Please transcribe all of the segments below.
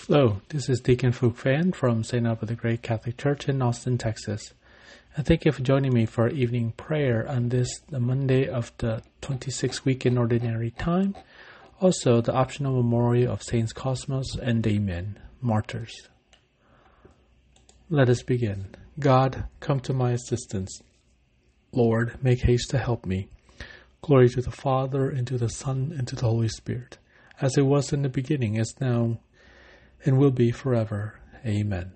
Hello, this is Deacon Phuc Phan from St. Albert the Great Catholic Church in Austin, Texas. And thank you for joining me for evening prayer on the Monday of the 26th week in Ordinary Time. Also, the optional memorial of Saints Cosmas and Damian, martyrs. Let us begin. God, come to my assistance. Lord, make haste to help me. Glory to the Father, and to the Son, and to the Holy Spirit, as it was in the beginning, is now, and will be forever. Amen.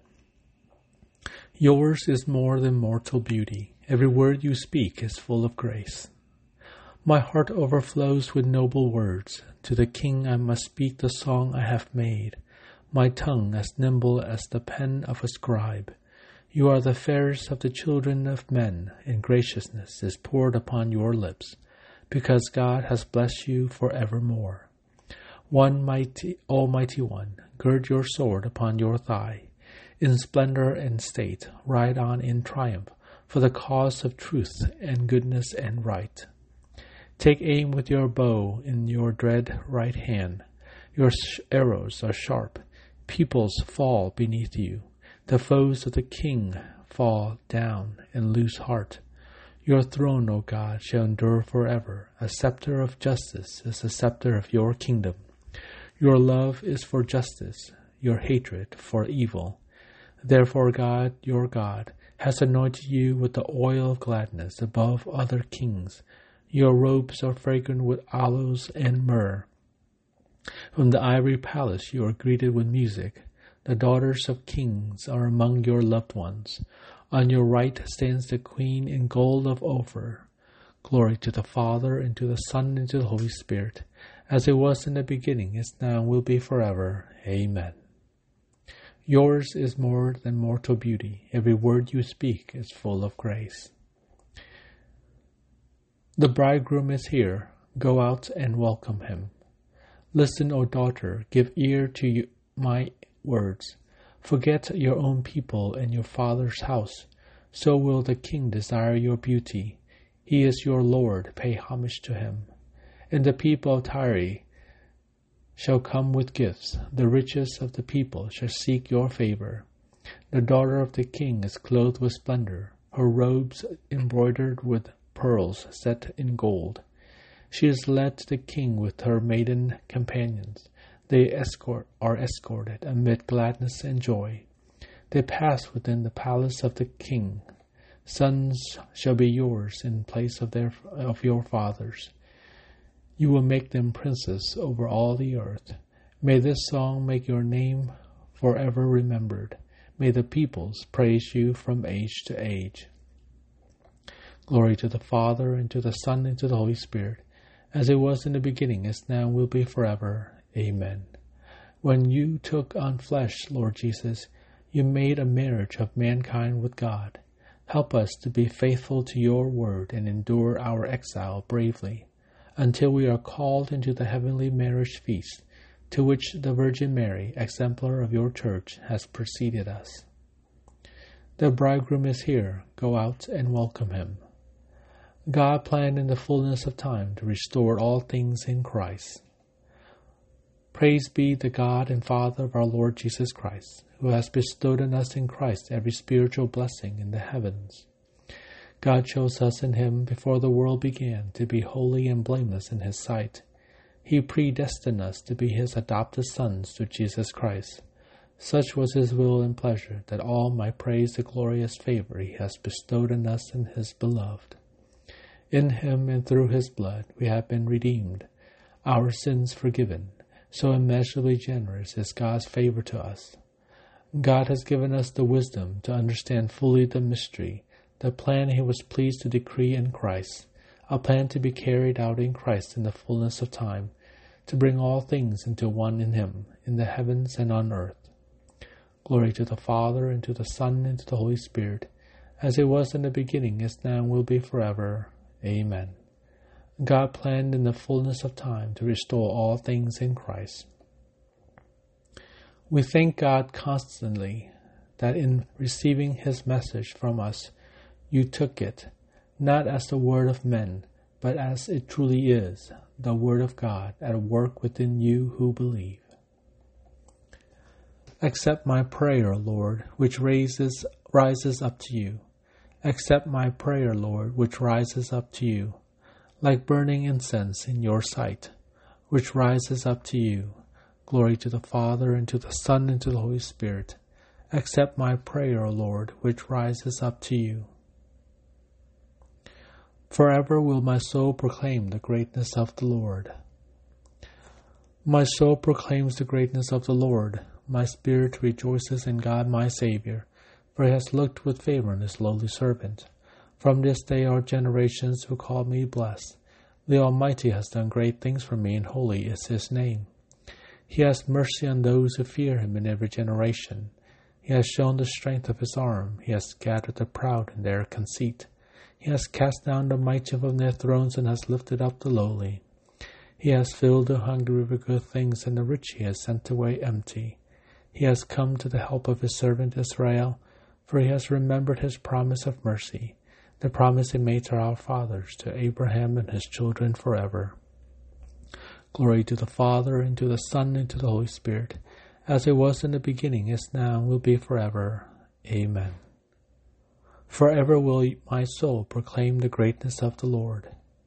Yours is more than mortal beauty. Every word you speak is full of grace. My heart overflows with noble words. To the King I must speak the song I have made, my tongue as nimble as the pen of a scribe. You are the fairest of the children of men, and graciousness is poured upon your lips, because God has blessed you forevermore. Almighty One, gird your sword upon your thigh. In splendor and state, ride on in triumph, for the cause of truth and goodness and right. Take aim with your bow in your dread right hand. Your arrows are sharp. Peoples fall beneath you. The foes of the King fall down and lose heart. Your throne, O God, shall endure forever. A scepter of justice is the scepter of your kingdom. Your love is for justice, your hatred for evil. Therefore God, your God, has anointed you with the oil of gladness above other kings. Your robes are fragrant with aloes and myrrh. From the ivory palace you are greeted with music. The daughters of kings are among your loved ones. On your right stands the Queen in gold of Ophir. Glory to the Father, and to the Son, and to the Holy Spirit, as it was in the beginning, is now, and will be forever. Amen. Yours is more than mortal beauty. Every word you speak is full of grace. The bridegroom is here. Go out and welcome him. Listen, O daughter, give ear to my words. Forget your own people and your father's house. So will the King desire your beauty. He is your Lord. Pay homage to him. And the people of Tyre shall come with gifts. The richest of the people shall seek your favor. The daughter of the King is clothed with splendor, her robes embroidered with pearls set in gold. She is led to the King with her maiden companions. They are escorted amid gladness and joy. They pass within the palace of the King. Sons shall be yours in place of your fathers. You will make them princes over all the earth. May this song make your name forever remembered. May the peoples praise you from age to age. Glory to the Father, and to the Son, and to the Holy Spirit, as it was in the beginning, is now, and will be forever. Amen. When you took on flesh, Lord Jesus, you made a marriage of mankind with God. Help us to be faithful to your word and endure our exile bravely, until we are called into the heavenly marriage feast, to which the Virgin Mary, exemplar of your church, has preceded us. The bridegroom is here. Go out and welcome him. God planned in the fullness of time to restore all things in Christ. Praise be the God and Father of our Lord Jesus Christ, who has bestowed on us in Christ every spiritual blessing in the heavens. God chose us in him before the world began to be holy and blameless in his sight. He predestined us to be his adopted sons through Jesus Christ. Such was his will and pleasure, that all might praise the glorious favor he has bestowed on us in his beloved. In him and through his blood we have been redeemed, our sins forgiven. So immeasurably generous is God's favor to us. God has given us the wisdom to understand fully the mystery, the plan he was pleased to decree in Christ, a plan to be carried out in Christ in the fullness of time, to bring all things into one in him, in the heavens and on earth. Glory to the Father, and to the Son, and to the Holy Spirit, as it was in the beginning, is now, and will be forever. Amen. God planned in the fullness of time to restore all things in Christ. We thank God constantly that in receiving his message from us, you took it, not as the word of men, but as it truly is, the word of God at work within you who believe. Accept my prayer, Lord, which rises up to you. Accept my prayer, Lord, which rises up to you, like burning incense in your sight, which rises up to you. Glory to the Father, and to the Son, and to the Holy Spirit. Accept my prayer, Lord, which rises up to you. Forever will my soul proclaim the greatness of the Lord. My soul proclaims the greatness of the Lord. My spirit rejoices in God my Savior, for he has looked with favor on his lowly servant. From this day are generations who call me blessed. The Almighty has done great things for me, and holy is his name. He has mercy on those who fear him in every generation. He has shown the strength of his arm. He has scattered the proud in their conceit. He has cast down the mighty from their thrones, and has lifted up the lowly. He has filled the hungry with good things, and the rich he has sent away empty. He has come to the help of his servant Israel, for he has remembered his promise of mercy, the promise he made to our fathers, to Abraham and his children forever. Glory to the Father, and to the Son, and to the Holy Spirit, as it was in the beginning, is now, and will be forever. Amen. Forever will my soul proclaim the greatness of the Lord.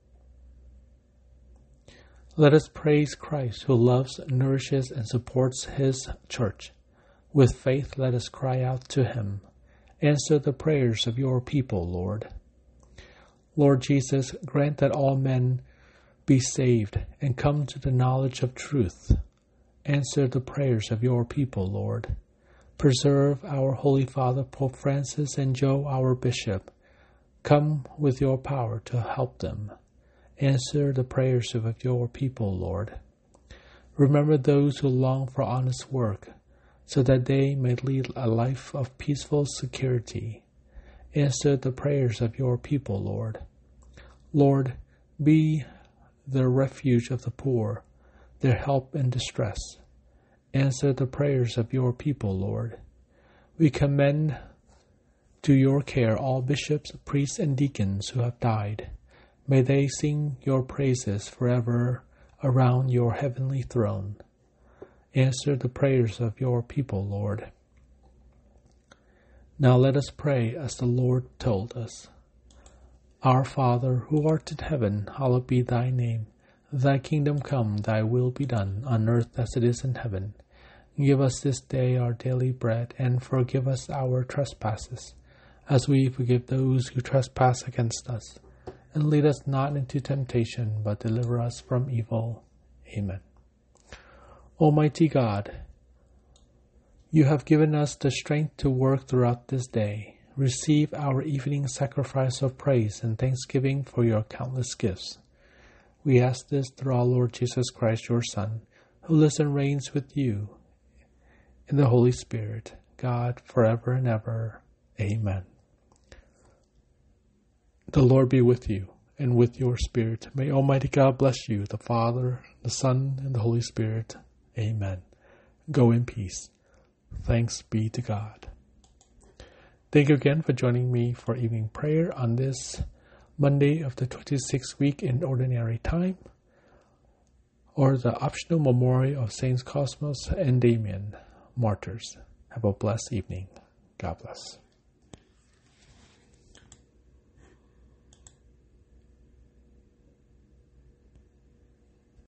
Let us praise Christ, who loves, nourishes, and supports his church. With faith, let us cry out to him. Answer the prayers of your people, Lord. Lord Jesus, grant that all men be saved and come to the knowledge of truth. Answer the prayers of your people, Lord. Preserve our Holy Father, Pope Francis, and Joe, our Bishop. Come with your power to help them. Answer the prayers of your people, Lord. Remember those who long for honest work, so that they may lead a life of peaceful security. Answer the prayers of your people, Lord. Lord, be the refuge of the poor, their help in distress. Answer the prayers of your people, Lord. We commend to your care all bishops, priests, and deacons who have died. May they sing your praises forever around your heavenly throne. Answer the prayers of your people, Lord. Now let us pray as the Lord told us. Our Father, who art in heaven, hallowed be thy name. Thy kingdom come, thy will be done, on earth as it is in heaven. Give us this day our daily bread, and forgive us our trespasses, as we forgive those who trespass against us. And lead us not into temptation, but deliver us from evil. Amen. Almighty God, you have given us the strength to work throughout this day. Receive our evening sacrifice of praise and thanksgiving for your countless gifts. We ask this through our Lord Jesus Christ, your Son, who lives and reigns with you in the Holy Spirit, God, forever and ever. Amen. The Lord be with you, and with your spirit. May Almighty God bless you, the Father, the Son, and the Holy Spirit. Amen. Go in peace. Thanks be to God. Thank you again for joining me for evening prayer on this Monday of the 26th week in Ordinary Time, or the optional memorial of Saints Cosmas and Damian, martyrs. Have a blessed evening. God bless.